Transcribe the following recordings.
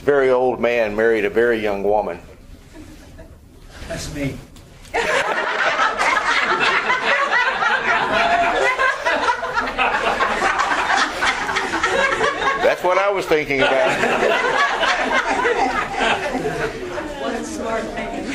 very old man married a very young woman. That's me. That's what I was thinking about. What a smart man.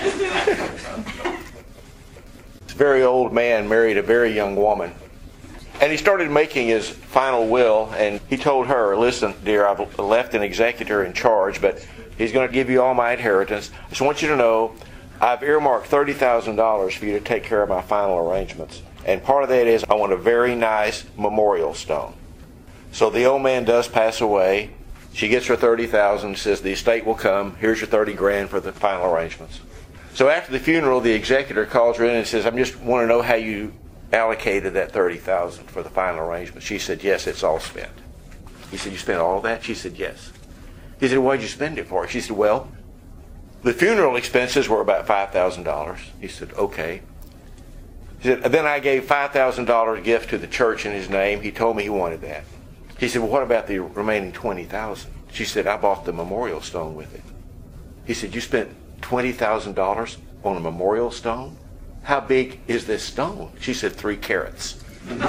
This very old man married a very young woman. And he started making his final will, and he told her, listen, dear, I've left an executor in charge, but he's going to give you all my inheritance. I just want you to know I've earmarked $30,000 for you to take care of my final arrangements. And part of that is I want a very nice memorial stone. So the old man does pass away. She gets her $30,000, says the estate will come. Here's your $30,000 for the final arrangements. So after the funeral, the executor calls her in and says, I just want to know how you allocated that $30,000 for the final arrangement. She said, yes, it's all spent. He said, you spent all of that? She said, yes. He said, what did you spend it for? She said, well, the funeral expenses were about $5,000. He said, okay. He said, then I gave $5,000 gift to the church in his name. He told me he wanted that. He said, well, what about the remaining $20,000? She said, I bought the memorial stone with it. He said, you spent $20,000 on a memorial stone? How big is this stone? She said, 3 carats.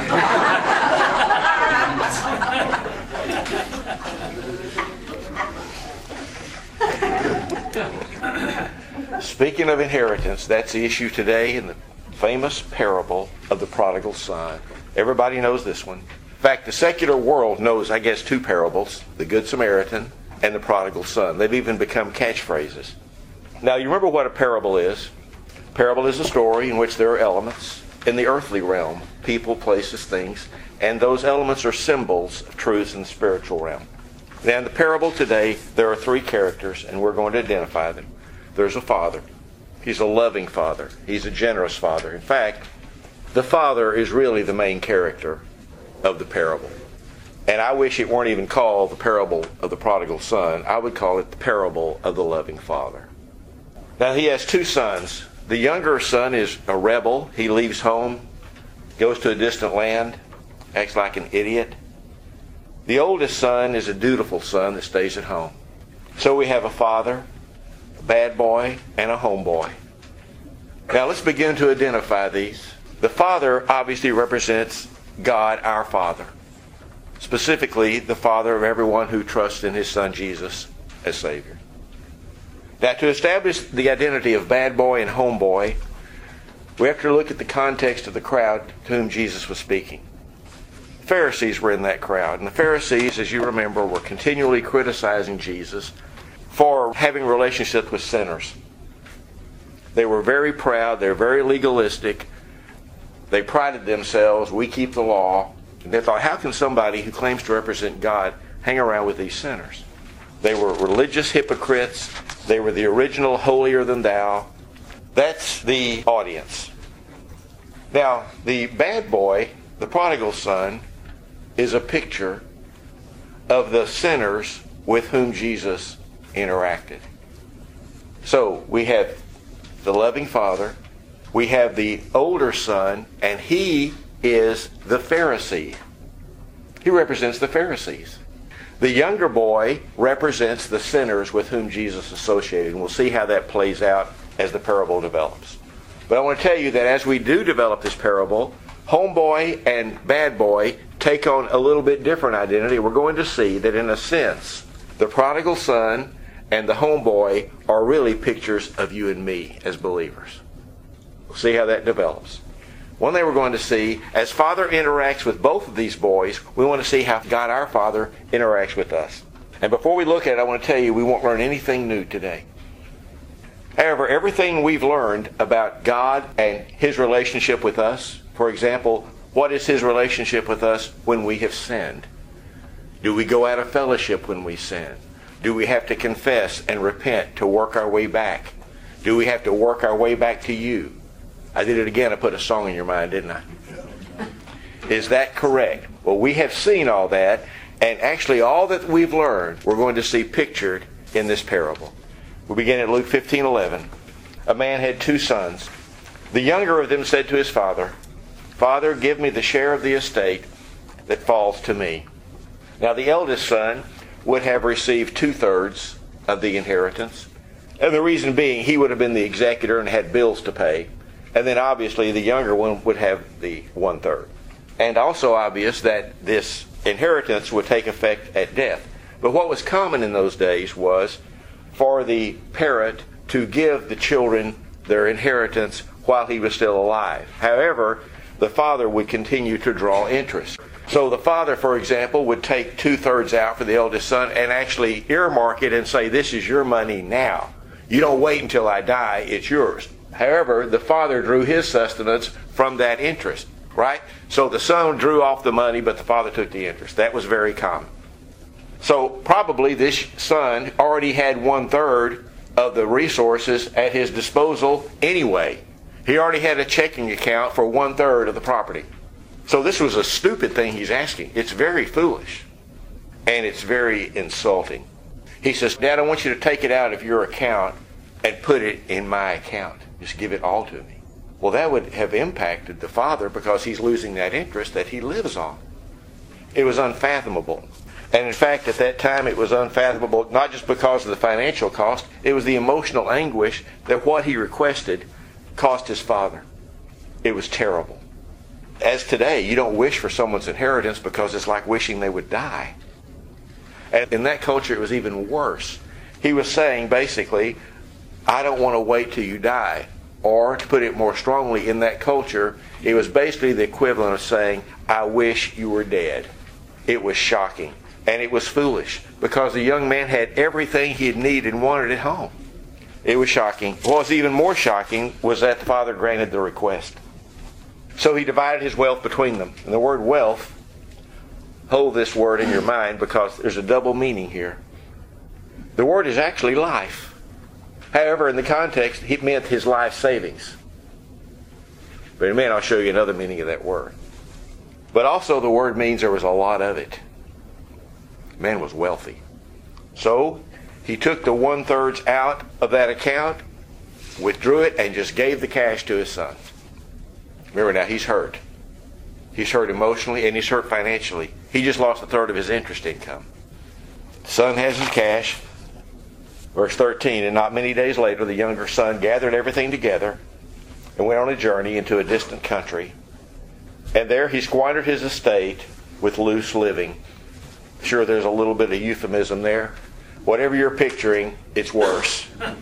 Speaking of inheritance, that's the issue today in the famous parable of the prodigal son. Everybody knows this one. In fact, the secular world knows, I guess, 2 parables, the Good Samaritan and the prodigal son. They've even become catchphrases. Now, you remember what a parable is? A parable is a story in which there are elements in the earthly realm, people, places, things, and those elements are symbols of truths in the spiritual realm. Now, in the parable today, there are 3 characters, and we're going to identify them. There's a father. He's a loving father. He's a generous father. In fact, the father is really the main character of the parable. And I wish it weren't even called the parable of the prodigal son. I would call it the parable of the loving father. Now, he has 2 sons. The younger son is a rebel. He leaves home, goes to a distant land, acts like an idiot. The oldest son is a dutiful son that stays at home. So we have a father, a bad boy, and a homeboy. Now let's begin to identify these. The father obviously represents God, our Father. Specifically, the Father of everyone who trusts in His Son Jesus as Savior. Now, to establish the identity of bad boy and homeboy, we have to look at the context of the crowd to whom Jesus was speaking. The Pharisees were in that crowd, and the Pharisees, as you remember, were continually criticizing Jesus for having relationships with sinners. They were very proud, they were very legalistic. They prided themselves, we keep the law. And they thought, how can somebody who claims to represent God hang around with these sinners? They were religious hypocrites. They were the original holier than thou. That's the audience. Now, the bad boy, the prodigal son, is a picture of the sinners with whom Jesus interacted. So, we have the loving father. We have the older son, and he is the Pharisee. He represents the Pharisees. The younger boy represents the sinners with whom Jesus associated, and we'll see how that plays out as the parable develops. But I want to tell you that as we do develop this parable, homeboy and bad boy take on a little bit different identity. We're going to see that in a sense, the prodigal son and the homeboy are really pictures of you and me as believers. We'll see how that develops. One thing we're going to see, as Father interacts with both of these boys, we want to see how God our Father interacts with us. And before we look at it, I want to tell you we won't learn anything new today. However, everything we've learned about God and His relationship with us, for example, what is His relationship with us when we have sinned? Do we go out of fellowship when we sin? Do we have to confess and repent to work our way back? Do we have to work our way back to you? I did it again. I put a song in your mind, didn't I? Is that correct? Well, we have seen all that, and actually all that we've learned, we're going to see pictured in this parable. We begin at Luke 15:11. A man had 2 sons. The younger of them said to his father, Father, give me the share of the estate that falls to me. Now the eldest son would have received 2/3 of the inheritance. And the reason being, he would have been the executor and had bills to pay. And then obviously the younger one would have the 1/3. And also obvious that this inheritance would take effect at death. But what was common in those days was for the parent to give the children their inheritance while he was still alive. However, the father would continue to draw interest. So the father, for example, would take 2/3 out for the eldest son and actually earmark it and say, this is your money now. You don't wait until I die, it's yours. However, the father drew his sustenance from that interest, right? So the son drew off the money, but the father took the interest. That was very common. So probably this son already had 1/3 of the resources at his disposal anyway. He already had a checking account for 1/3 of the property. So this was a stupid thing he's asking. It's very foolish. And it's very insulting. He says, Dad, I want you to take it out of your account and put it in my account. Just give it all to me. Well, that would have impacted the father because he's losing that interest that he lives on. It was unfathomable. And in fact, at that time, it was unfathomable, not just because of the financial cost, it was the emotional anguish that what he requested cost his father. It was terrible. As today, you don't wish for someone's inheritance because it's like wishing they would die. And in that culture, it was even worse. He was saying, basically, I don't want to wait till you die. Or, to put it more strongly, in that culture, it was basically the equivalent of saying, I wish you were dead. It was shocking. And it was foolish, because the young man had everything he needed and wanted at home. It was shocking. What was even more shocking was that the father granted the request. So he divided his wealth between them. And the word wealth, hold this word in your mind because there's a double meaning here. The word is actually life. However, in the context, it meant his life savings. But in a minute, I'll show you another meaning of that word. But also the word means there was a lot of it. The man was wealthy. So he took the 1/3 out of that account, withdrew it, and just gave the cash to his son. Remember now, he's hurt. He's hurt emotionally and he's hurt financially. He just lost 1/3 of his interest income. The son has his cash. Verse 13, and not many days later, the younger son gathered everything together and went on a journey into a distant country. And there he squandered his estate with loose living. Sure, there's a little bit of euphemism there. Whatever you're picturing, it's worse.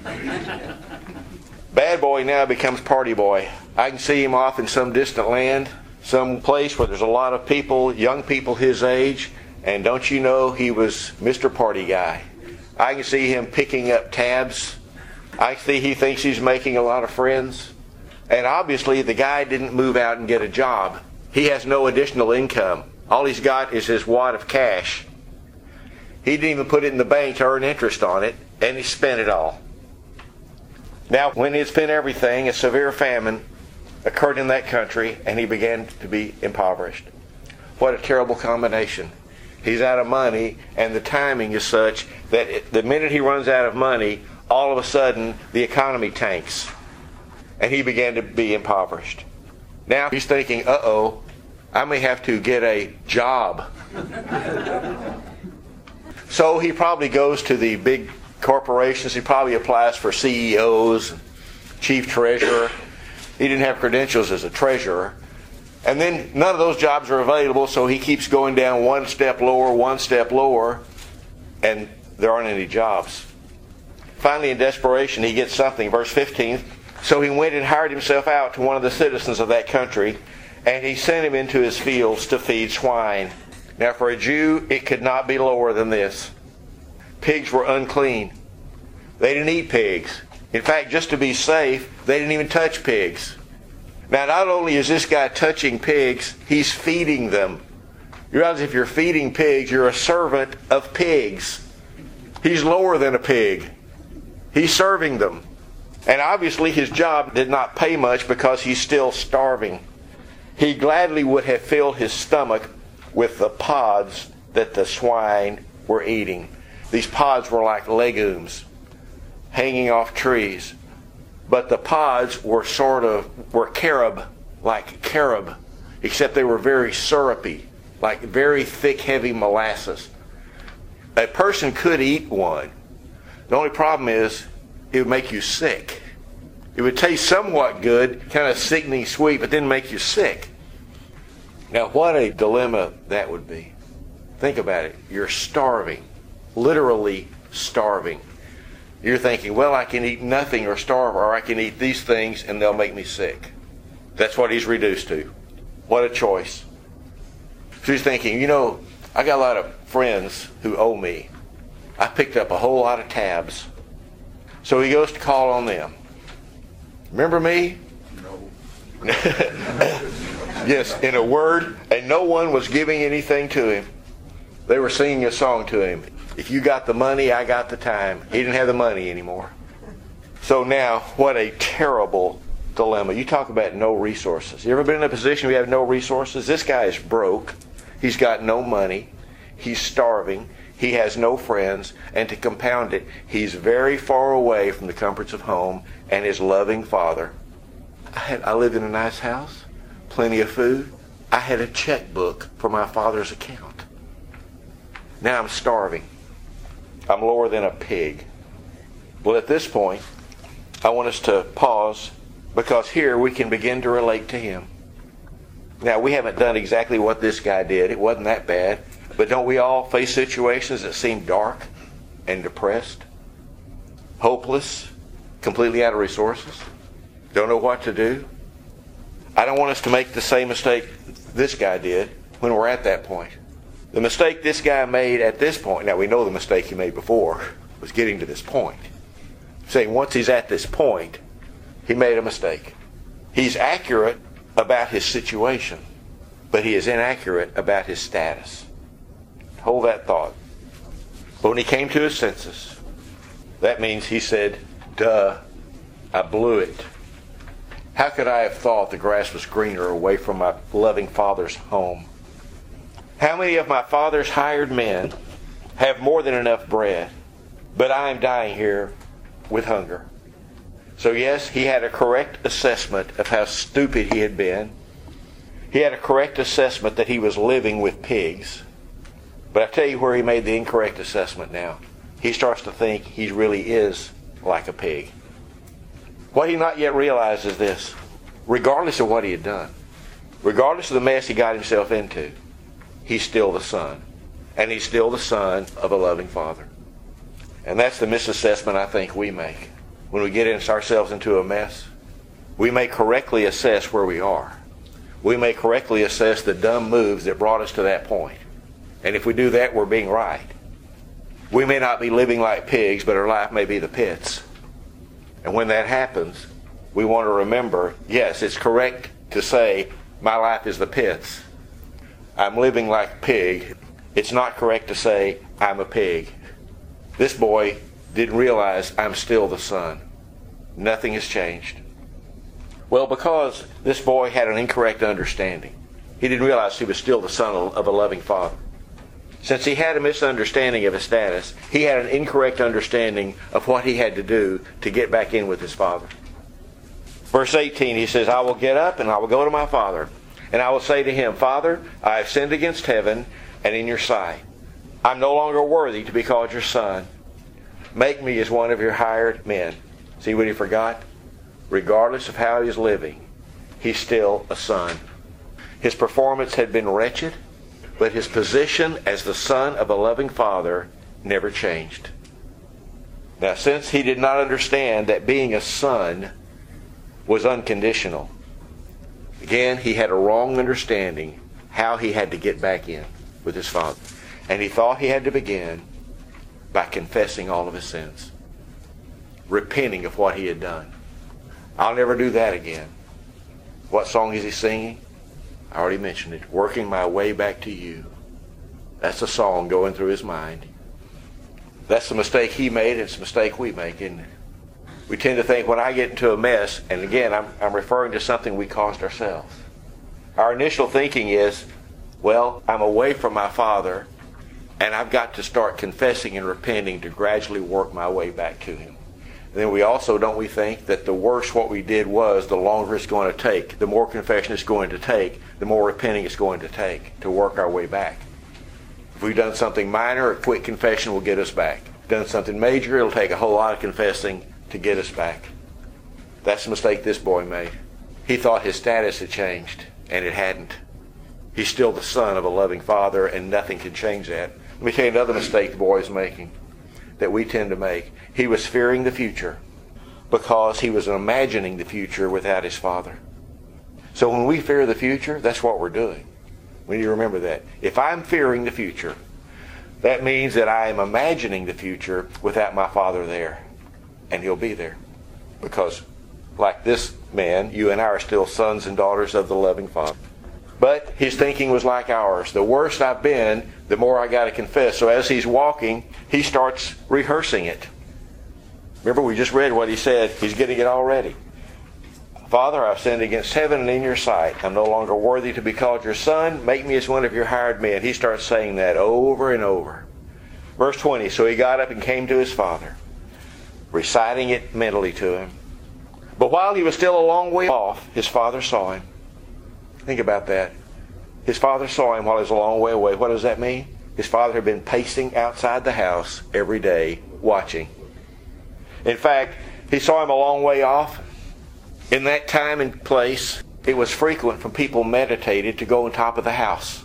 Bad boy now becomes party boy. I can see him off in some distant land, some place where there's a lot of people, young people his age, and don't you know he was Mr. Party Guy. I can see him picking up tabs. I see he thinks he's making a lot of friends. And obviously the guy didn't move out and get a job. He has no additional income. All he's got is his wad of cash. He didn't even put it in the bank to earn interest on it, and he spent it all. Now, when he had spent everything, a severe famine occurred in that country, and he began to be impoverished. What a terrible combination. He's out of money, and the timing is such that the minute he runs out of money, all of a sudden the economy tanks, and he began to be impoverished. Now he's thinking, uh-oh, I may have to get a job. So he probably goes to the big corporations. He probably applies for CEOs, chief treasurer. He didn't have credentials as a treasurer. And then none of those jobs are available, so he keeps going down one step lower, and there aren't any jobs. Finally, in desperation, he gets something. Verse 15, so he went and hired himself out to one of the citizens of that country, and he sent him into his fields to feed swine. Now, for a Jew, it could not be lower than this. Pigs were unclean. They didn't eat pigs. In fact, just to be safe, they didn't even touch pigs. Now, not only is this guy touching pigs, he's feeding them. You realize if you're feeding pigs, you're a servant of pigs. He's lower than a pig. He's serving them. And obviously his job did not pay much because he's still starving. He gladly would have filled his stomach with the pods that the swine were eating. These pods were like legumes hanging off trees. But the pods were were carob, like carob, except they were very syrupy, like very thick, heavy molasses. A person could eat one. The only problem is it would make you sick. It would taste somewhat good, kind of sickening sweet, but then make you sick. Now, what a dilemma that would be. Think about it. You're starving, literally starving. You're thinking, well, I can eat nothing or starve, or I can eat these things and they'll make me sick. That's what he's reduced to. What a choice. So he's thinking, I got a lot of friends who owe me. I picked up a whole lot of tabs. So he goes to call on them. Remember me? No. Yes, in a word, and no one was giving anything to him. They were singing a song to him. If you got the money, I got the time. He didn't have the money anymore. So now, what a terrible dilemma. You talk about no resources. You ever been in a position where you have no resources? This guy is broke. He's got no money. He's starving. He has no friends. And to compound it, he's very far away from the comforts of home and his loving father. I lived in a nice house, plenty of food. I had a checkbook for my father's account. Now I'm starving. I'm lower than a pig. Well, at this point, I want us to pause, because here we can begin to relate to him. Now, we haven't done exactly what this guy did. It wasn't that bad. But don't we all face situations that seem dark and depressed, hopeless, completely out of resources, don't know what to do? I don't want us to make the same mistake this guy did when we're at that point. The mistake this guy made at this point, now we know the mistake he made before, was getting to this point. Saying once he's at this point, he made a mistake. He's accurate about his situation, but he is inaccurate about his status. Hold that thought. But when he came to his senses, that means he said, duh, I blew it. How could I have thought the grass was greener away from my loving father's home? How many of my father's hired men have more than enough bread, but I am dying here with hunger? So yes, he had a correct assessment of how stupid he had been. He had a correct assessment that he was living with pigs. But I tell you where he made the incorrect assessment now. He starts to think he really is like a pig. What he not yet realized is this. Regardless of what he had done, regardless of the mess he got himself into, he's still the son. And he's still the son of a loving father. And that's the misassessment I think we make. When we get ourselves into a mess, we may correctly assess where we are. We may correctly assess the dumb moves that brought us to that point. And if we do that, we're being right. We may not be living like pigs, but our life may be the pits. And when that happens, we want to remember, yes, it's correct to say, my life is the pits. I'm living like a pig. It's not correct to say, I'm a pig. This boy didn't realize I'm still the son. Nothing has changed. Well, because this boy had an incorrect understanding. He didn't realize he was still the son of a loving father. Since he had a misunderstanding of his status, he had an incorrect understanding of what he had to do to get back in with his father. Verse 18, he says, I will get up and I will go to my father, and I will say to him, Father, I have sinned against heaven and in your sight. I'm no longer worthy to be called your son. Make me as one of your hired men. See what he forgot? Regardless of how he's living, he's still a son. His performance had been wretched, but his position as the son of a loving father never changed. Now, since he did not understand that being a son was unconditional, again, he had a wrong understanding how he had to get back in with his father. And he thought he had to begin by confessing all of his sins, repenting of what he had done. I'll never do that again. What song is he singing? I already mentioned it. Working my way back to you. That's a song going through his mind. That's the mistake he made. It's a mistake we make, isn't it? We tend to think when I get into a mess, and again, I'm referring to something we caused ourselves. Our initial thinking is, well, I'm away from my father, and I've got to start confessing and repenting to gradually work my way back to him. And then we also, don't we think that the worse what we did was, the longer it's going to take. The more confession it's going to take, the more repenting it's going to take to work our way back. If we've done something minor, a quick confession will get us back. Done something major, it'll take a whole lot of confessing to get us back. That's the mistake this boy made. He thought his status had changed, and it hadn't. He's still the son of a loving father, and nothing can change that. Let me tell you another mistake the boy is making that we tend to make. He was fearing the future because he was imagining the future without his father. So when we fear the future, that's what we're doing. We need to remember that. If I'm fearing the future, that means that I am imagining the future without my father there. And he'll be there. Because, like this man, you and I are still sons and daughters of the loving Father. But his thinking was like ours. The worse I've been, the more I got to confess. So as he's walking, he starts rehearsing it. Remember, we just read what he said. He's getting it all ready. Father, I've sinned against heaven and in your sight. I'm no longer worthy to be called your son. Make me as one of your hired men. He starts saying that over and over. Verse 20, so he got up and came to his father, reciting it mentally to him. But while he was still a long way off, his father saw him. Think about that. His father saw him while he was a long way away. What does that mean? His father had been pacing outside the house every day, watching. In fact, he saw him a long way off. In that time and place, it was frequent for people meditated to go on top of the house.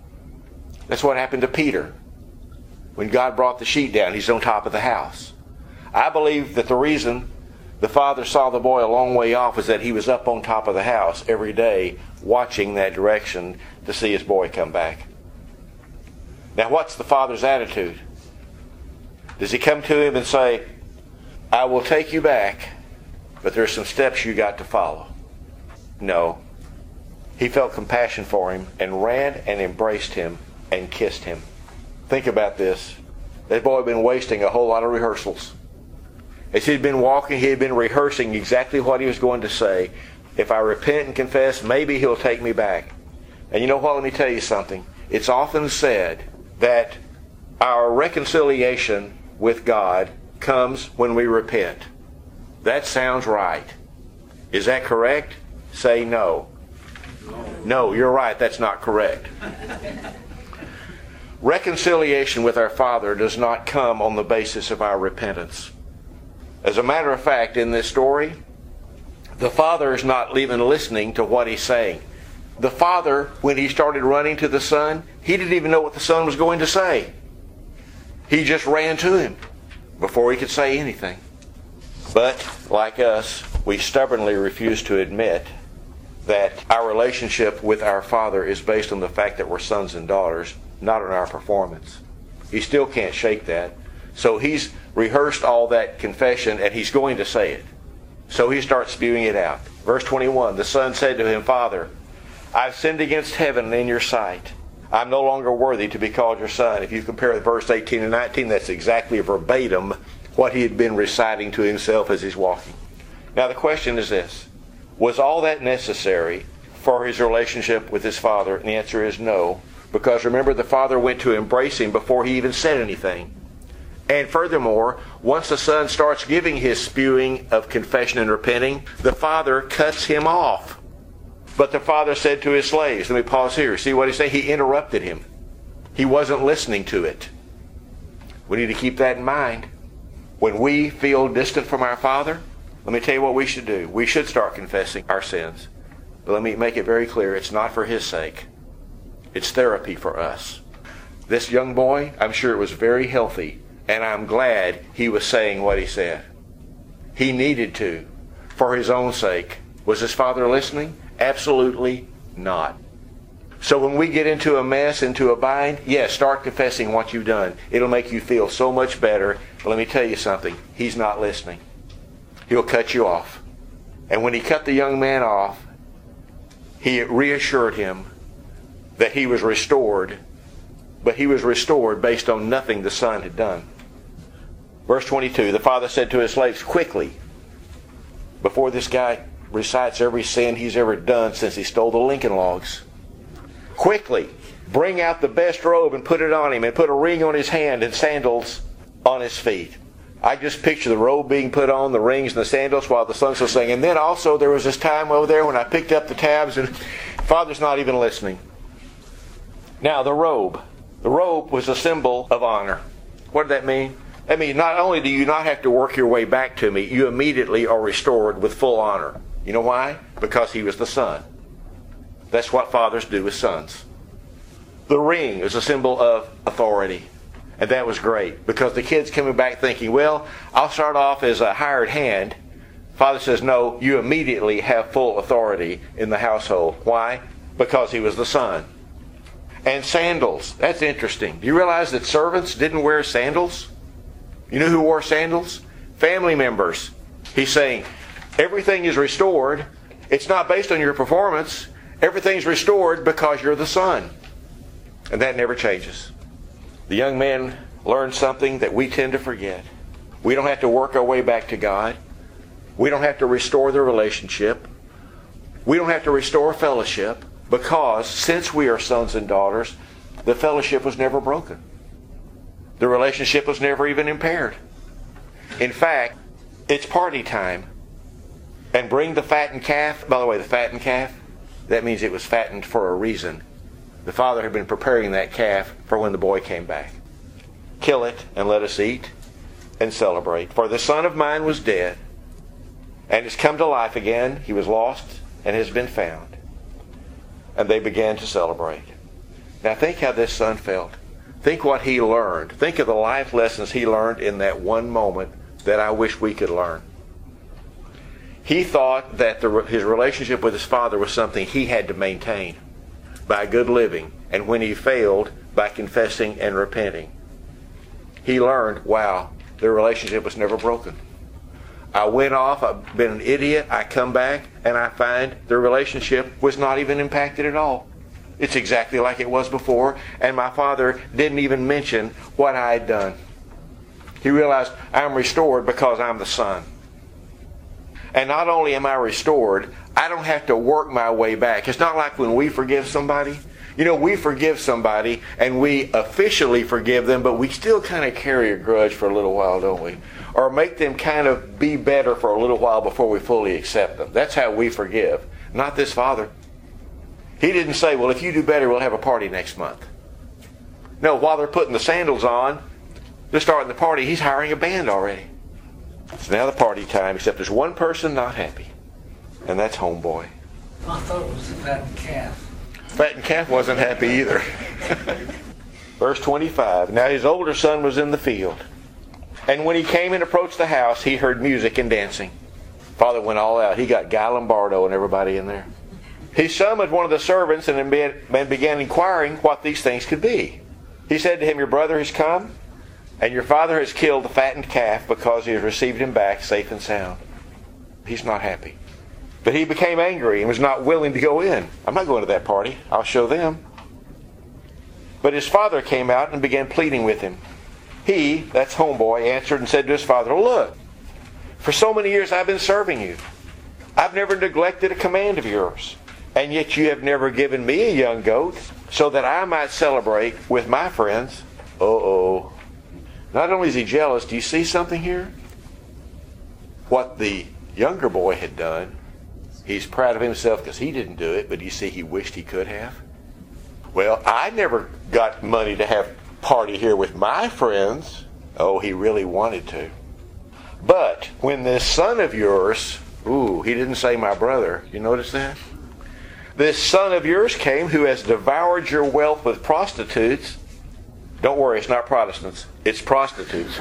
That's what happened to Peter. When God brought the sheet down, he's on top of the house. I believe that the reason the father saw the boy a long way off is that he was up on top of the house every day watching that direction to see his boy come back. Now, what's the father's attitude? Does he come to him and say, I will take you back, but there's some steps you got to follow? No. He felt compassion for him and ran and embraced him and kissed him. Think about this. That boy had been wasting a whole lot of rehearsals. As he'd been walking, he had been rehearsing exactly what he was going to say. If I repent and confess, maybe he'll take me back. And you know what? Let me tell you something. It's often said that our reconciliation with God comes when we repent. That sounds right. Is that correct? Say no. No, you're right. That's not correct. Reconciliation with our Father does not come on the basis of our repentance. As a matter of fact, in this story, the father is not even listening to what he's saying. The father, when he started running to the son, he didn't even know what the son was going to say. He just ran to him before he could say anything. But, like us, we stubbornly refuse to admit that our relationship with our Father is based on the fact that we're sons and daughters, not on our performance. He still can't shake that. So he's rehearsed all that confession and he's going to say it. So he starts spewing it out. Verse 21, the son said to him, Father, I've sinned against heaven and in your sight. I'm no longer worthy to be called your son. If you compare verse 18 and 19, that's exactly verbatim what he had been reciting to himself as he's walking. Now the question is this. Was all that necessary for his relationship with his father? And the answer is no. Because remember, the father went to embrace him before he even said anything. And furthermore, once the son starts giving his spewing of confession and repenting, the father cuts him off. But the father said to his slaves, let me pause here. See what he said? He interrupted him. He wasn't listening to it. We need to keep that in mind. When we feel distant from our Father, let me tell you what we should do. We should start confessing our sins. But let me make it very clear, it's not for his sake. It's therapy for us. This young boy, I'm sure it was very healthy, and I'm glad he was saying what he said. He needed to, for his own sake. Was his father listening? Absolutely not. So when we get into a mess, into a bind, yes, start confessing what you've done. It'll make you feel so much better. But let me tell you something. He's not listening. He'll cut you off. And when he cut the young man off, he reassured him that he was restored, but he was restored based on nothing the son had done. Verse 22, the father said to his slaves, quickly, before this guy recites every sin he's ever done since he stole the Lincoln Logs, quickly, bring out the best robe and put it on him, and put a ring on his hand and sandals on his feet. I just picture the robe being put on, the rings and the sandals, while the son's still saying. And then also there was this time over there when I picked up the tabs and Father's not even listening. Now the robe. The robe was a symbol of honor. What did that mean? That means not only do you not have to work your way back to me, you immediately are restored with full honor. You know why? Because he was the son. That's what fathers do with sons. The ring is a symbol of authority. And that was great because the kid's coming back thinking, well, I'll start off as a hired hand. Father says, no, you immediately have full authority in the household. Why? Because he was the son. And sandals. That's interesting. Do you realize that servants didn't wear sandals? You know who wore sandals? Family members. He's saying, everything is restored. It's not based on your performance. Everything's restored because you're the son. And that never changes. The young man learned something that we tend to forget. We don't have to work our way back to God. We don't have to restore the relationship. We don't have to restore fellowship because since we are sons and daughters, the fellowship was never broken. The relationship was never even impaired. In fact, it's party time. And bring the fattened calf. By the way, the fattened calf, that means it was fattened for a reason. The father had been preparing that calf for when the boy came back. Kill it and let us eat and celebrate. For the son of mine was dead and has come to life again. He was lost and has been found. And they began to celebrate. Now think how this son felt. Think what he learned. Think of the life lessons he learned in that one moment that I wish we could learn. He thought that his relationship with his father was something he had to maintain by good living, and when he failed, by confessing and repenting. He learned, wow, their relationship was never broken. I went off, I've been an idiot, I come back, and I find their relationship was not even impacted at all. It's exactly like it was before, and my father didn't even mention what I had done. He realized I'm restored because I'm the son. And not only am I restored, I don't have to work my way back. It's not like when we forgive somebody. You know, we forgive somebody and we officially forgive them, but we still kind of carry a grudge for a little while, don't we? Or make them kind of be better for a little while before we fully accept them. That's how we forgive. Not this father. He didn't say, well, if you do better, we'll have a party next month. No, while they're putting the sandals on, they're starting the party, he's hiring a band already. It's now the party time, except there's one person not happy. And that's homeboy. I thought it was the fattened calf. Fattened calf wasn't happy either. Verse 25. Now his older son was in the field. And when he came and approached the house, he heard music and dancing. Father went all out. He got Guy Lombardo and everybody in there. He summoned one of the servants and began inquiring what these things could be. He said to him, your brother has come, and your father has killed the fattened calf because he has received him back safe and sound. He's not happy. But he became angry and was not willing to go in. I'm not going to that party. I'll show them. But his father came out and began pleading with him. He, that's homeboy, answered and said to his father, look, for so many years I've been serving you. I've never neglected a command of yours. And yet you have never given me a young goat so that I might celebrate with my friends. Uh-oh. Not only is he jealous, do you see something here? What the younger boy had done, he's proud of himself because he didn't do it, but you see he wished he could have. Well, I never got money to have a party here with my friends. Oh, he really wanted to. But when this son of yours, he didn't say my brother. You notice that? This son of yours came who has devoured your wealth with prostitutes. Don't worry, it's not Protestants. It's prostitutes.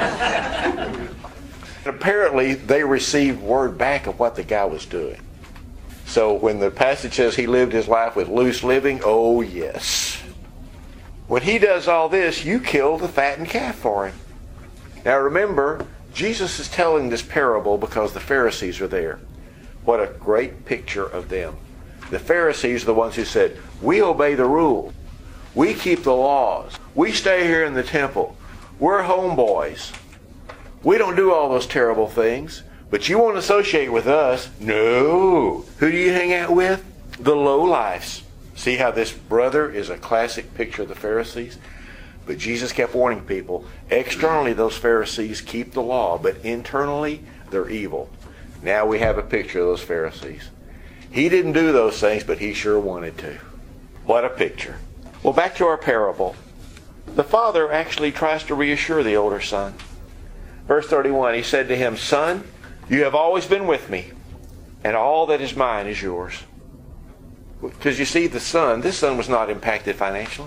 Apparently, they received word back of what the guy was doing. So when the passage says he lived his life with loose living, oh yes. When he does all this, you kill the fattened calf for him. Now remember, Jesus is telling this parable because the Pharisees are there. What a great picture of them. The Pharisees are the ones who said, we obey the rules. We keep the laws. We stay here in the temple. We're homeboys. We don't do all those terrible things. But you won't associate with us. No. Who do you hang out with? The lowlifes. See how this brother is a classic picture of the Pharisees? But Jesus kept warning people, externally those Pharisees keep the law, but internally they're evil. Now we have a picture of those Pharisees. He didn't do those things, but he sure wanted to. What a picture. Well, back to our parable. the father actually tries to reassure the older son. Verse 31, he said to him, "Son, you have always been with me, and all that is mine is yours." Because you see, this son was not impacted financially.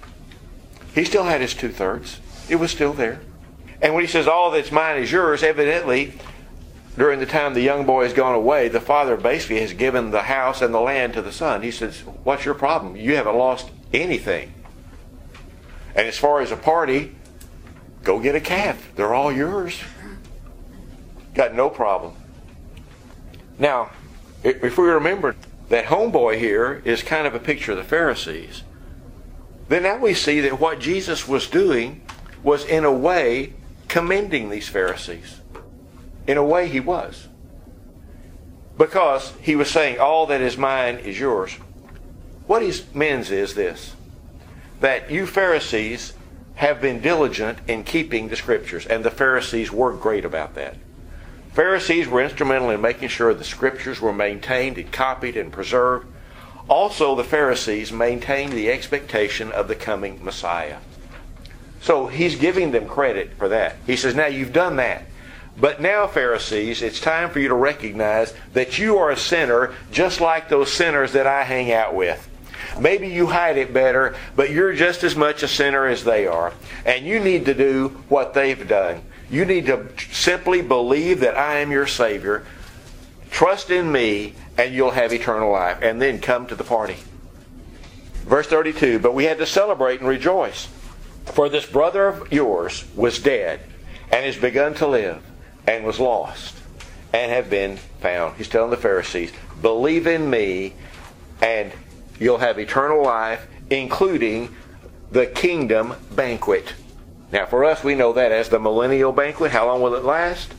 He still had his 2/3. It was still there. And when he says, "all that's mine is yours," evidently, during the time the young boy has gone away, the father basically has given the house and the land to the son. He says, "What's your problem? You haven't lost anything. And as far as a party, go get a calf. They're all yours. Got no problem." Now, if we remember that homeboy here is kind of a picture of the Pharisees, then now we see that what Jesus was doing was in a way commending these Pharisees. In a way he was. Because he was saying, "all that is mine is yours." What he means is this: that you Pharisees have been diligent in keeping the Scriptures, and the Pharisees were great about that. Pharisees were instrumental in making sure the Scriptures were maintained and copied and preserved. Also, the Pharisees maintained the expectation of the coming Messiah. So he's giving them credit for that. He says, now you've done that. But now, Pharisees, it's time for you to recognize that you are a sinner just like those sinners that I hang out with. Maybe you hide it better, but you're just as much a sinner as they are. And you need to do what they've done. You need to simply believe that I am your Savior. Trust in me, and you'll have eternal life. And then come to the party. Verse 32, "But we had to celebrate and rejoice. For this brother of yours was dead, and has begun to live, and was lost, and have been found." He's telling the Pharisees, believe in me, and you'll have eternal life, including the kingdom banquet. Now for us, we know that as the millennial banquet. How long will it last?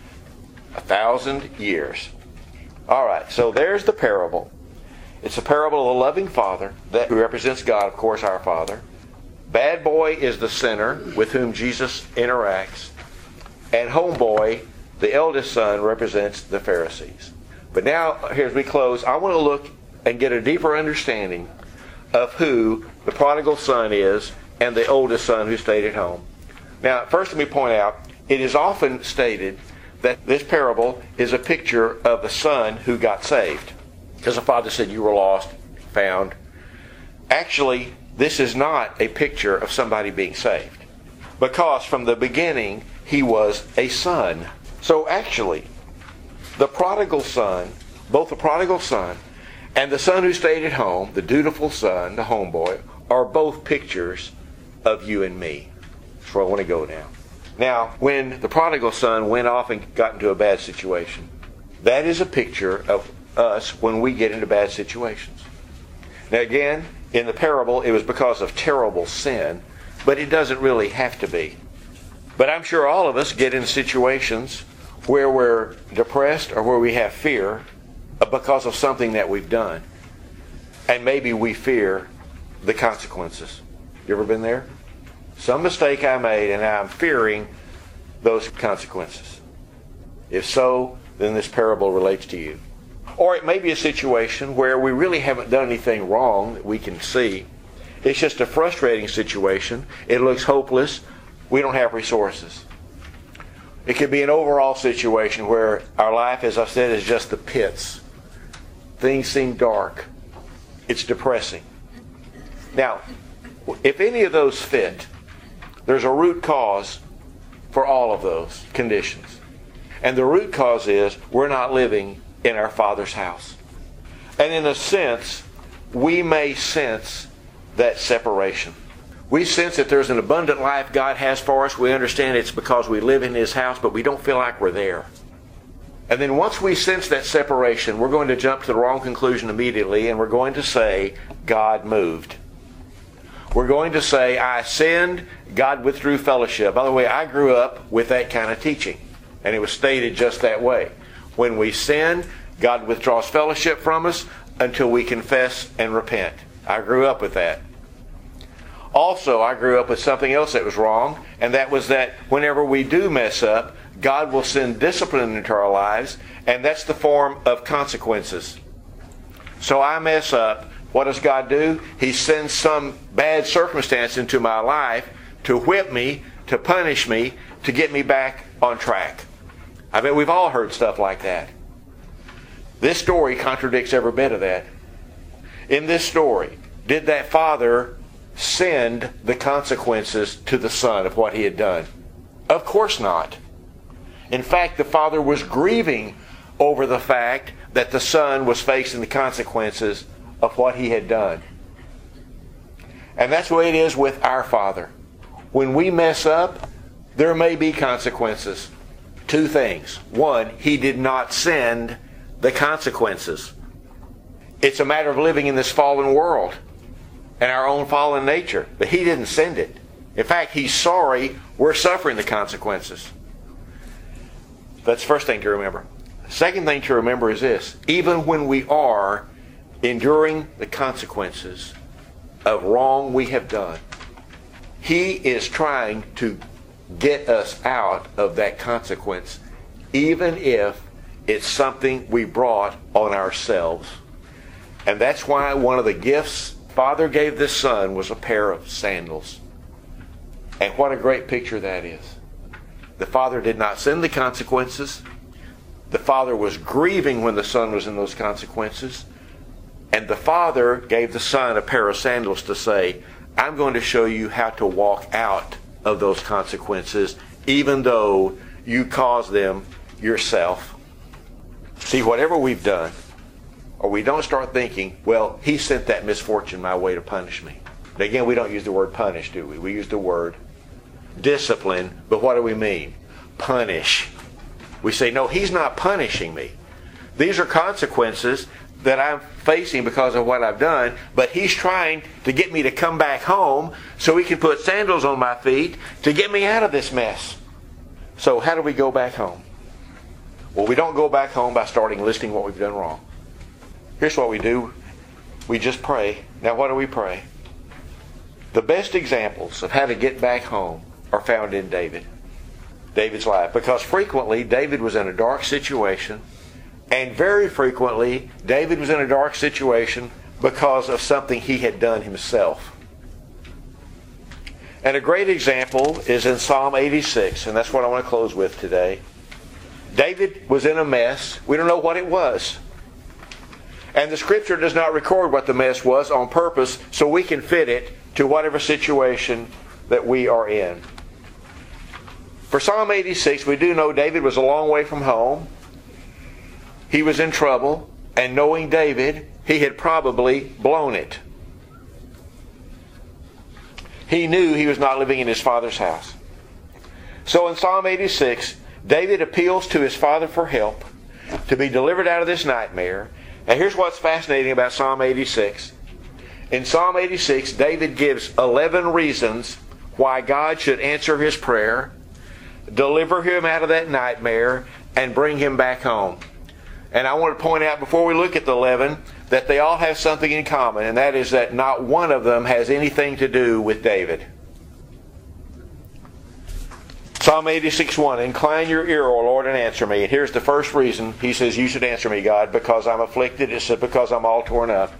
1,000 years. All right, so there's the parable. It's a parable of the loving Father, that who represents God, of course, our Father. Bad boy is the sinner with whom Jesus interacts. And homeboy, the eldest son, represents the Pharisees. But now, here as we close, I want to look and get a deeper understanding of who the prodigal son is and the oldest son who stayed at home. Now, first let me point out, it is often stated that this parable is a picture of the son who got saved. Because the father said, you were lost, found. Actually, this is not a picture of somebody being saved. Because from the beginning, he was a son. So actually, the prodigal son, both the prodigal son and the son who stayed at home, the dutiful son, the homeboy, are both pictures of you and me. That's where I want to go now. Now, when the prodigal son went off and got into a bad situation, that is a picture of us when we get into bad situations. Now again, in the parable, it was because of terrible sin, but it doesn't really have to be. But I'm sure all of us get in situations where we're depressed or where we have fear because of something that we've done. And maybe we fear the consequences. You ever been there? Some mistake I made and now I'm fearing those consequences. If so, then this parable relates to you. Or it may be a situation where we really haven't done anything wrong that we can see. It's just a frustrating situation. It looks hopeless. We don't have resources. It could be an overall situation where our life, as I said, is just the pits. Things seem dark. It's depressing. Now, if any of those fit, there's a root cause for all of those conditions. And the root cause is we're not living in our Father's house. And in a sense, we may sense that separation. We sense that there's an abundant life God has for us. We understand it's because we live in His house, but we don't feel like we're there. And then once we sense that separation, we're going to jump to the wrong conclusion immediately, and we're going to say, God moved. We're going to say, I sinned, God withdrew fellowship. By the way, I grew up with that kind of teaching, and it was stated just that way. When we sin, God withdraws fellowship from us until we confess and repent. I grew up with that. Also, I grew up with something else that was wrong, and that was that whenever we do mess up, God will send discipline into our lives, and that's the form of consequences. So I mess up, what does God do? He sends some bad circumstance into my life to whip me, to punish me, to get me back on track. I bet we've all heard stuff like that. This story contradicts every bit of that. In this story, did that father send the consequences to the son of what he had done? Of course not. In fact, the father was grieving over the fact that the son was facing the consequences of what he had done. And that's the way it is with our Father. When we mess up, there may be consequences. Two things. One, He did not send the consequences. It's a matter of living in this fallen world and our own fallen nature. But He didn't send it. In fact, He's sorry we're suffering the consequences. That's the first thing to remember. Second thing to remember is this. Even when we are enduring the consequences of wrong we have done, He is trying to get us out of that consequence, even if it's something we brought on ourselves. And that's why one of the gifts Father gave this son was a pair of sandals. And what a great picture that is. The Father did not send the consequences. The Father was grieving when the Son was in those consequences. And the Father gave the Son a pair of sandals to say, I'm going to show you how to walk out of those consequences, even though you caused them yourself. See, whatever we've done, or we don't start thinking, well, He sent that misfortune my way to punish me. Now, again, we don't use the word punish, do we? We use the word discipline, but what do we mean? Punish. We say, no, He's not punishing me. These are consequences that I'm facing because of what I've done, but He's trying to get me to come back home so He can put sandals on my feet to get me out of this mess. So how do we go back home? Well, we don't go back home by starting listing what we've done wrong. Here's what we do. We just pray. Now, what do we pray? The best examples of how to get back home are found in David's life. Because frequently, David was in a dark situation. And very frequently, David was in a dark situation because of something he had done himself. And a great example is in Psalm 86. And that's what I want to close with today. David was in a mess. We don't know what it was. And the Scripture does not record what the mess was on purpose so we can fit it to whatever situation that we are in. For Psalm 86, we do know David was a long way from home. He was in trouble, and knowing David, he had probably blown it. He knew he was not living in his father's house. So in Psalm 86, David appeals to his father for help to be delivered out of this nightmare. And here's what's fascinating about Psalm 86. In Psalm 86, David gives 11 reasons why God should answer his prayer, deliver him out of that nightmare, and bring him back home. And I want to point out before we look at the 11 that they all have something in common, and that is that not one of them has anything to do with David. Psalm 86:1, Incline your ear, O Lord, and answer me. And here's the first reason. He says, you should answer me, God, because I'm afflicted. It says, because I'm all torn up.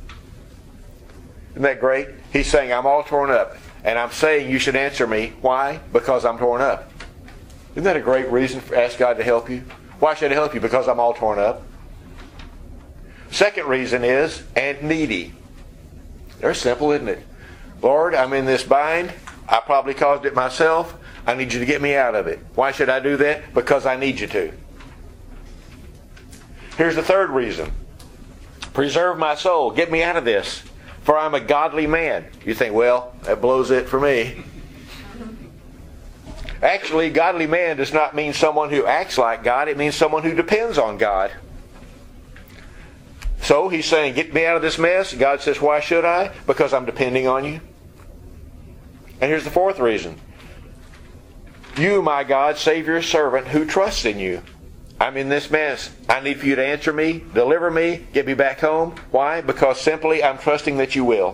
Isn't that great? He's saying, I'm all torn up. And I'm saying you should answer me. Why? Because I'm torn up. Isn't that a great reason to ask God to help you? Why should I help you? Because I'm all torn up. Second reason is, and needy. They're simple, isn't it? Lord, I'm in this bind. I probably caused it myself. I need you to get me out of it. Why should I do that? Because I need you to. Here's the third reason. Preserve my soul. Get me out of this. For I'm a godly man. You think, well, that blows it for me. Actually, godly man does not mean someone who acts like God. It means someone who depends on God. So he's saying, get me out of this mess. God says, why should I? Because I'm depending on you. And here's the fourth reason. You, my God, save your servant who trusts in you. I'm in this mess. I need for you to answer me, deliver me, get me back home. Why? Because simply I'm trusting that you will.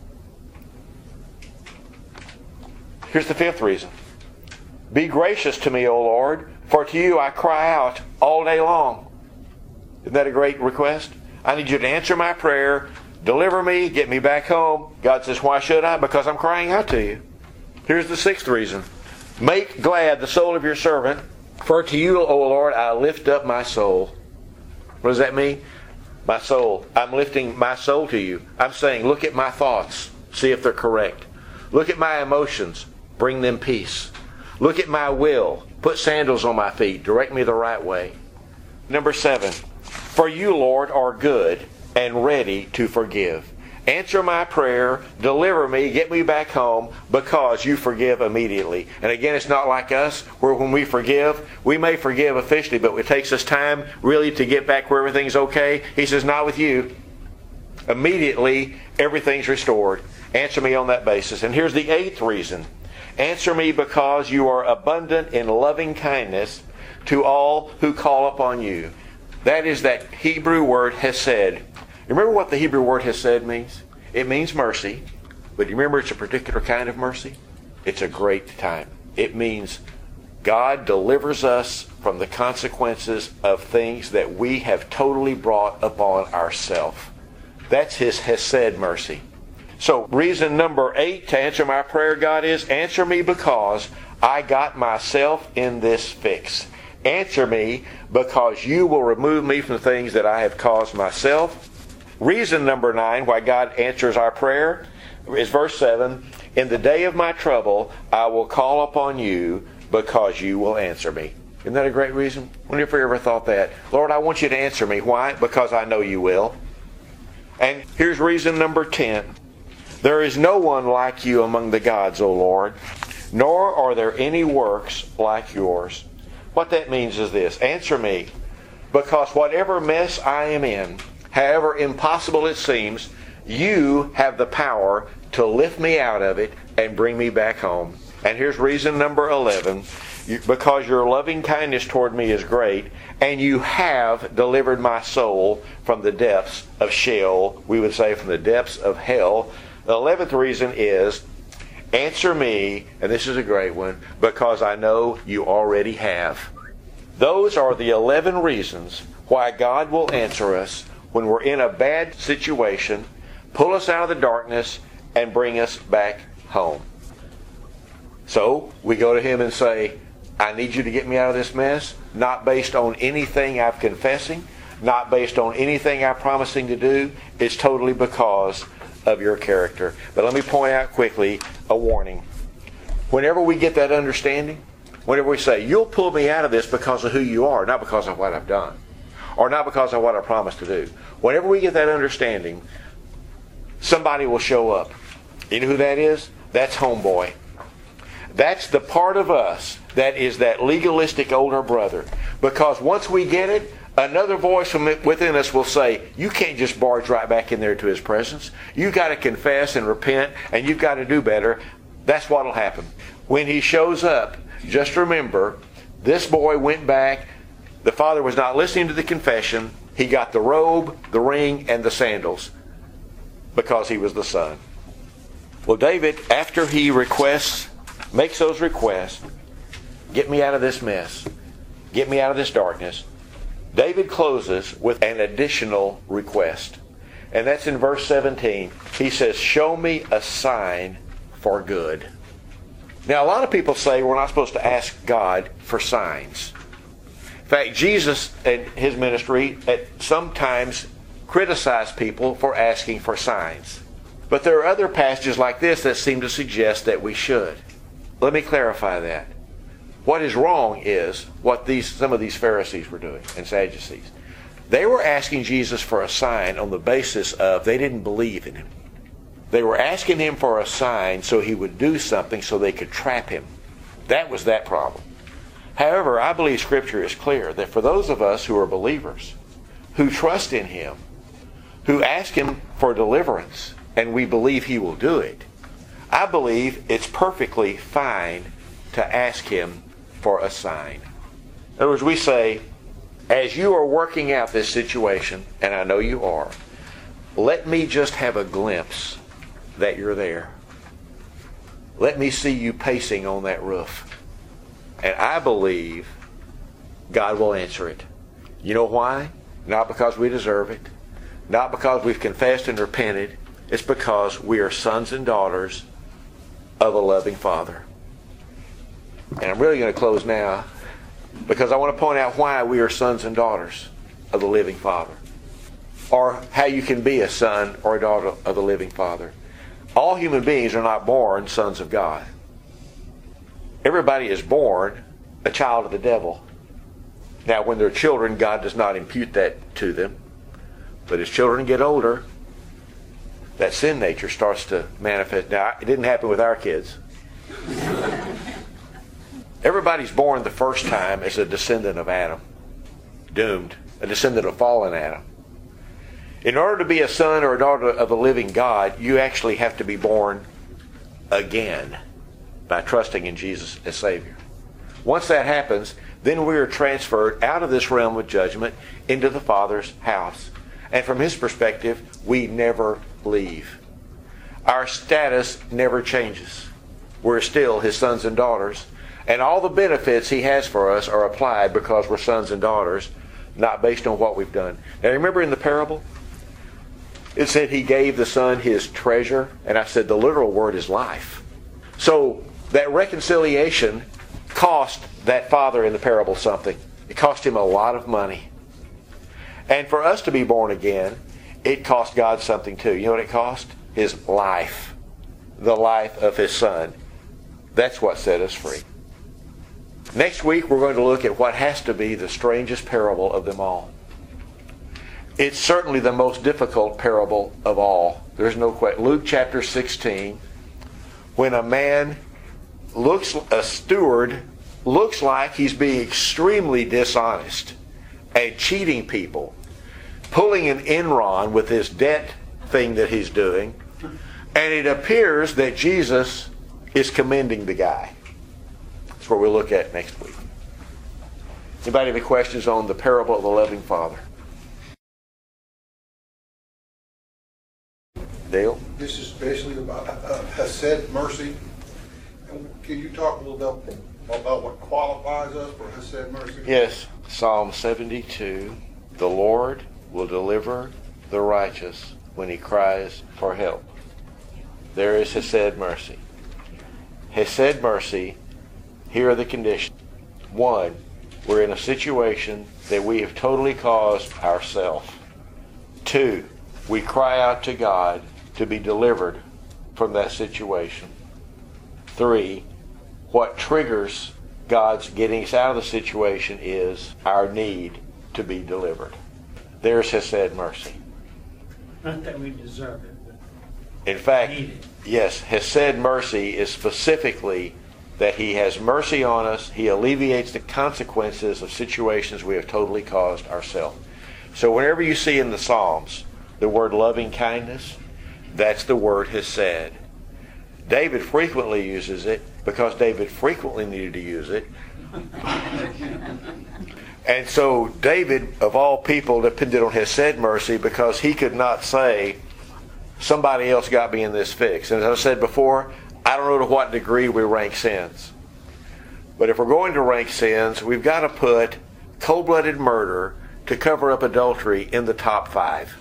Here's the fifth reason. Be gracious to me, O Lord, for to you I cry out all day long. Isn't that a great request? I need you to answer my prayer, Deliver me, get me back home. God says, why should I? Because I'm crying out to you. Here's the sixth reason. Make glad the soul of your servant, for to you, O Lord, I lift up my soul. What does that mean? My soul. I'm lifting my soul to you. I'm saying, look at my thoughts. See if they're correct. Look at my emotions. Bring them peace. Look at my will. Put sandals on my feet. Direct me the right way. Number 7. For you, Lord, are good and ready to forgive. Answer my prayer, deliver me, get me back home, because you forgive immediately. And again, it's not like us, where when we forgive, we may forgive officially, but it takes us time really to get back where everything's okay. He says, not with you. Immediately, everything's restored. Answer me on that basis. And here's the 8th reason. Answer me because you are abundant in loving kindness to all who call upon you. That is that Hebrew word hesed. Remember what the Hebrew word hesed means? It means mercy. But you remember it's a particular kind of mercy? It's a great time. It means God delivers us from the consequences of things that we have totally brought upon ourselves. That's His hesed mercy. So reason number 8 to answer my prayer, God, is answer me because I got myself in this fix. Answer me because you will remove me from the things that I have caused myself. Reason number 9 why God answers our prayer is verse 7. In the day of my trouble, I will call upon you because you will answer me. Isn't that a great reason? Wonder if you ever thought that. Lord, I want you to answer me. Why? Because I know you will. And here's reason number 10. There is no one like you among the gods, O Lord, nor are there any works like yours. What that means is this. Answer me, because whatever mess I am in, however impossible it seems, you have the power to lift me out of it and bring me back home. And here's reason number 11. Because your loving kindness toward me is great, and you have delivered my soul from the depths of Sheol, we would say from the depths of hell. The 11th reason is, answer me, and this is a great one, because I know you already have. Those are the 11 reasons why God will answer us when we're in a bad situation, pull us out of the darkness, and bring us back home. So, we go to Him and say, I need you to get me out of this mess, not based on anything I'm confessing, not based on anything I'm promising to do. It's totally because of your character. But let me point out quickly a warning. Whenever we get that understanding, whenever we say, you'll pull me out of this because of who you are, not because of what I've done, or not because of what I promised to do. Whenever we get that understanding, somebody will show up. You know who that is? That's homeboy. That's the part of us that is that legalistic older brother. Because once we get it, another voice from within us will say, you can't just barge right back in there to His presence. You've got to confess and repent, and you've got to do better. That's what will happen. When He shows up, just remember, this boy went back. The father was not listening to the confession. He got the robe, the ring, and the sandals because he was the son. Well, David, after he makes those requests, get me out of this mess, get me out of this darkness, David closes with an additional request. And that's in verse 17. He says, show me a sign for good. Now, a lot of people say we're not supposed to ask God for signs. In fact, Jesus and His ministry sometimes criticized people for asking for signs. But there are other passages like this that seem to suggest that we should. Let me clarify that. What is wrong is what some of these Pharisees were doing and Sadducees. They were asking Jesus for a sign on the basis of they didn't believe in Him. They were asking Him for a sign so He would do something so they could trap Him. That was that problem. However, I believe Scripture is clear that for those of us who are believers, who trust in Him, who ask Him for deliverance, and we believe He will do it, I believe it's perfectly fine to ask Him for a sign. In other words, we say, as you are working out this situation, and I know you are, let me just have a glimpse that you're there. Let me see you pacing on that roof. And I believe God will answer it. You know why? Not because we deserve it. Not because we've confessed and repented. It's because we are sons and daughters of a loving Father. And I'm really going to close now because I want to point out why we are sons and daughters of the living Father, or how you can be a son or a daughter of the living Father. All human beings are not born sons of God. Everybody is born a child of the devil. Now, when they're children, God does not impute that to them. But as children get older, that sin nature starts to manifest. Now, it didn't happen with our kids. Everybody's born the first time as a descendant of Adam. Doomed. A descendant of fallen Adam. In order to be a son or a daughter of the living God, you actually have to be born again by trusting in Jesus as Savior. Once that happens, then we are transferred out of this realm of judgment into the Father's house. And from His perspective, we never leave. Our status never changes. We're still His sons and daughters. And all the benefits He has for us are applied because we're sons and daughters, not based on what we've done. Now remember in the parable, it said He gave the Son His treasure. And I said the literal word is life. So that reconciliation cost that father in the parable something. It cost him a lot of money. And for us to be born again, it cost God something too. You know what it cost? His life. The life of His Son. That's what set us free. Next week we're going to look at what has to be the strangest parable of them all. It's certainly the most difficult parable of all. There's no question. Luke chapter 16, when a steward looks like he's being extremely dishonest and cheating people, pulling an Enron with this debt thing that he's doing, and it appears that Jesus is commending the guy. That's what we'll look at next week. Anybody have any questions on the parable of the loving Father? Dale? This is basically about Hesed, mercy. And can you talk a little bit about what qualifies us for Hesed, mercy? Yes. Psalm 72. The Lord will deliver the righteous when he cries for help. There is Hesed, mercy. Hesed, mercy, here are the conditions. 1, we're in a situation that we have totally caused ourselves. 2, we cry out to God to be delivered from that situation. 3, what triggers God's getting us out of the situation is our need to be delivered. There's Hesed, mercy. Not that we deserve it, but In fact, need it. yes, Hesed, mercy is specifically that He has mercy on us. He alleviates the consequences of situations we have totally caused ourselves. So whenever you see in the Psalms the word loving kindness, that's the word Hesed. David frequently uses it because David frequently needed to use it. And so David, of all people, depended on Hesed mercy because he could not say, somebody else got me in this fix. And as I said before, I don't know to what degree we rank sins. But if we're going to rank sins, we've got to put cold-blooded murder to cover up adultery in the top 5.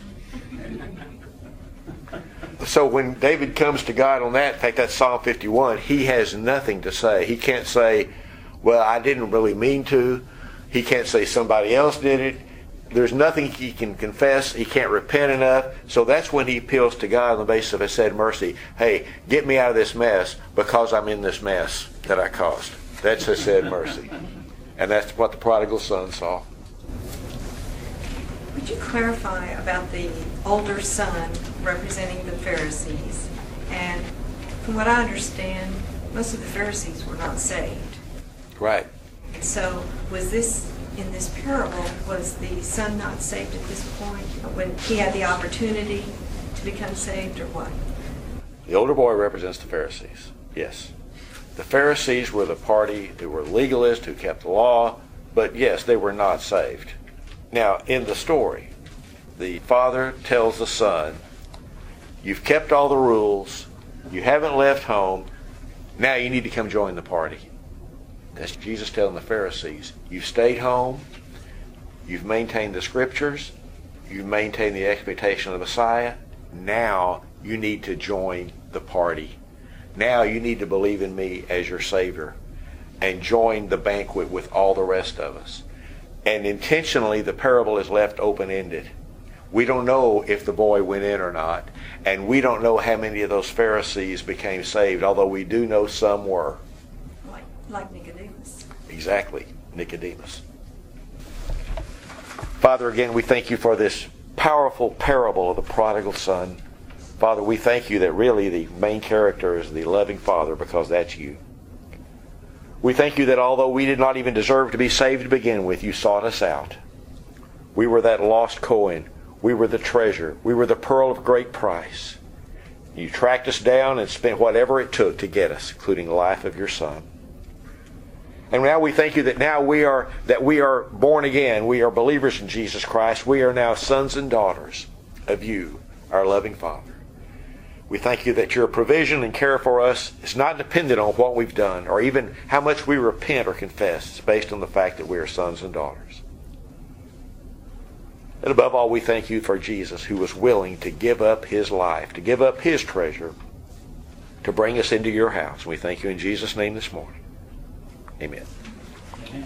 So when David comes to God on that, in fact that's Psalm 51, he has nothing to say. He can't say, well, I didn't really mean to. He can't say somebody else did it. There's nothing he can confess. He can't repent enough. So that's when he appeals to God on the basis of Hesed mercy. Hey, get me out of this mess because I'm in this mess that I caused. That's Hesed mercy. And that's what the prodigal son saw. Would you clarify about the older son representing the Pharisees? And from what I understand, most of the Pharisees were not saved. Right. So was this, in this parable, was the son not saved at this point when he had the opportunity to become saved, or what? The older boy represents the Pharisees. Yes. The Pharisees were the party who were legalists, who kept the law, but yes, they were not saved. Now, in the story, the father tells the son, you've kept all the rules, you haven't left home, now you need to come join the party. That's Jesus telling the Pharisees, you've stayed home, you've maintained the scriptures, You maintain the expectation of the Messiah. Now you need to join the party. Now you need to believe in me as your Savior and join the banquet with all the rest of us. And intentionally, the parable is left open-ended. We don't know if the boy went in or not, and we don't know how many of those Pharisees became saved, although we do know some were. Like Nicodemus. Exactly, Nicodemus. Father, again, we thank you for this powerful parable of the prodigal son. Father, we thank you that really the main character is the loving Father, because that's you. We thank you that although we did not even deserve to be saved to begin with, you sought us out. We were that lost coin. We were the treasure. We were the pearl of great price. You tracked us down and spent whatever it took to get us, including the life of your Son. And now we thank you that now we are born again. We are believers in Jesus Christ. We are now sons and daughters of you, our loving Father. We thank you that your provision and care for us is not dependent on what we've done or even how much we repent or confess. It's based on the fact that we are sons and daughters. And above all, we thank you for Jesus, who was willing to give up his life, to give up his treasure, to bring us into your house. We thank you in Jesus' name this morning. Amen. Amen.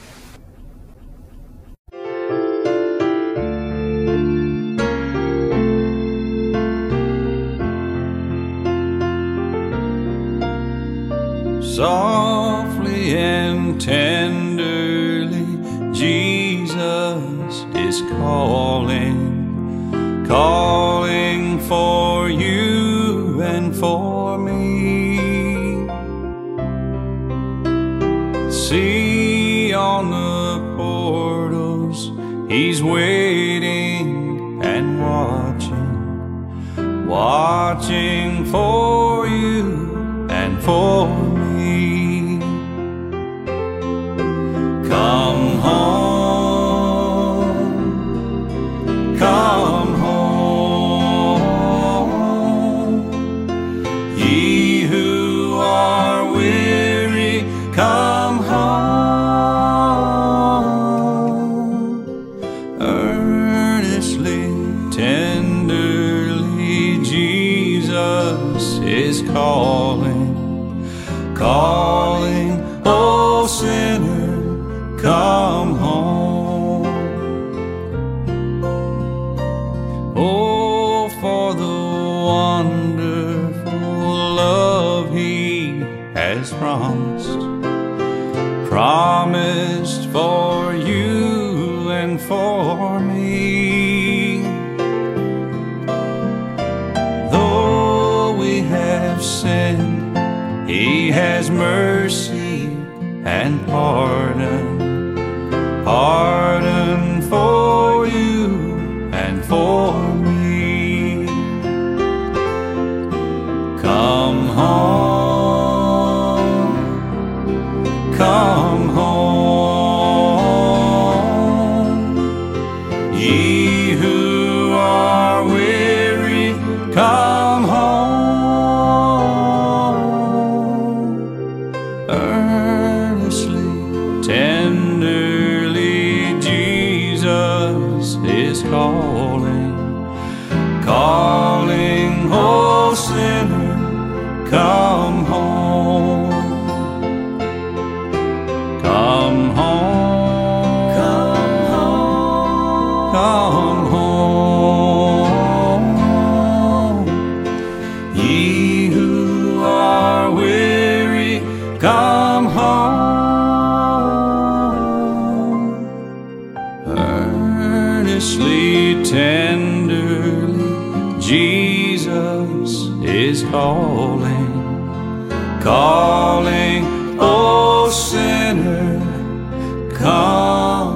Softly and tenderly, Jesus is calling, calling for you and for me. See on the portals, he's waiting and watching, watching for you and for me. Come home, come home, ye who are weary, come home. Earnestly, tenderly, Jesus is calling, calling, oh sinner, come home. Oh, for the wonderful love he has promised, promised for you and for me. Though we have sinned, he has mercy and pardon, pardon for you and for me. Come home, come home, ye who are weary, come home. Earnestly, tenderly, Jesus is calling, calling, oh sinner, come home. Come home, come home, come home, ye who are weary, come home. Earnestly, tenderly, Jesus is calling, calling, oh sinner, come